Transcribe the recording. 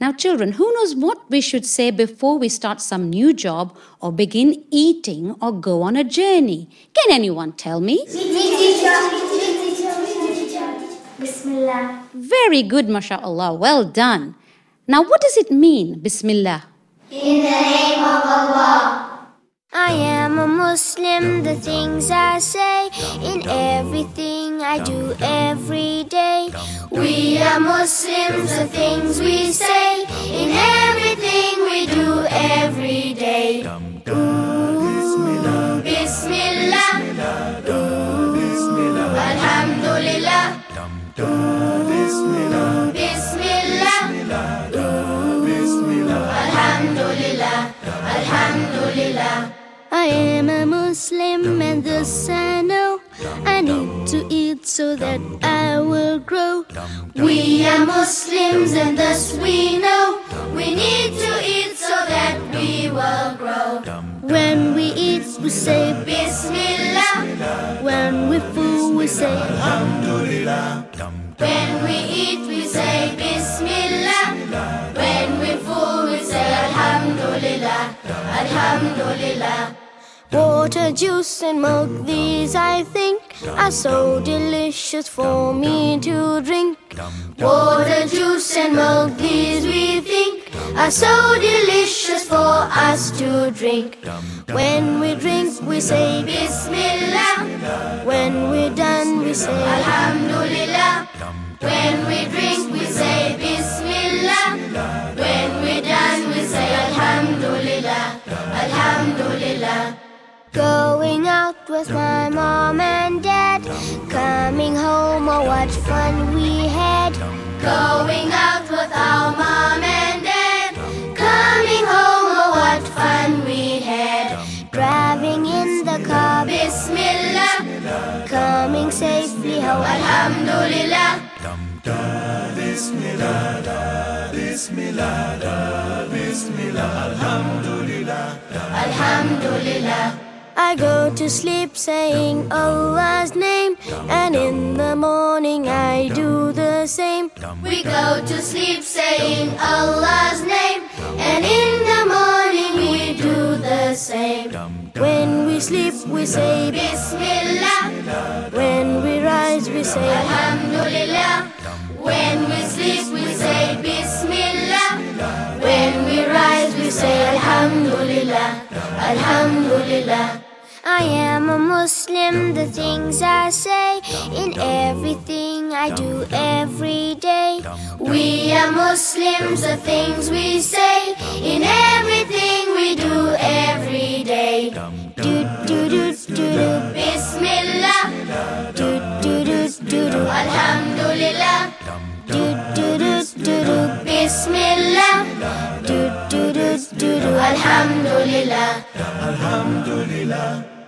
Now, children, who knows what we should say before we start some new job or begin eating or go on a journey? Can anyone tell me? Bismillah. Very good, mashallah. Well done. Now, what does it mean, Bismillah? In the name of Allah. I am a Muslim, the things I say, in everything I do every day. We are Muslims, the things we say, in everything we do every day. Ooh, Bismillah. Ooh, Alhamdulillah. Ooh, Bismillah. Ooh, Alhamdulillah. Alhamdulillah. I am a Muslim and thus I know I need to eat so that I will grow. We are Muslims and thus we know we need to eat so that we will grow. When we eat we say Bismillah. When we full we say Alhamdulillah. When we eat we say Bismillah. When we full we say Alhamdulillah. Alhamdulillah. Water, juice and milk, these I think are so delicious for me to drink. Water, juice and milk, these we think are so delicious for us to drink. When we drink we say Bismillah. When we're done we say Alhamdulillah. When we drink we say Bismillah. When we're done we say Alhamdulillah. Alhamdulillah. Going out with my mom and dad, coming home, oh what fun we had. Going out with our mom and dad, coming home, oh what fun we had. Driving in the car, Bismillah. Coming safely home, Alhamdulillah. Bismillah, Bismillah, Bismillah, Alhamdulillah. Alhamdulillah. I go to sleep saying Allah's name, and in the morning I do the same. We go to sleep saying Allah's name, and in the morning we do the same. When we sleep we say Bismillah. When we rise we say Alhamdulillah. When we sleep we say Bismillah. When we rise we say Alhamdulillah. Alhamdulillah. I am a Muslim, the things I say, in everything I do every day. We are Muslims, the things we say, in everything we do every day. Do do do do do, Bismillah. Do do do do do, Alhamdulillah. Do do do do do, Bismillah. Do do do do do, Alhamdulillah. Alhamdulillah.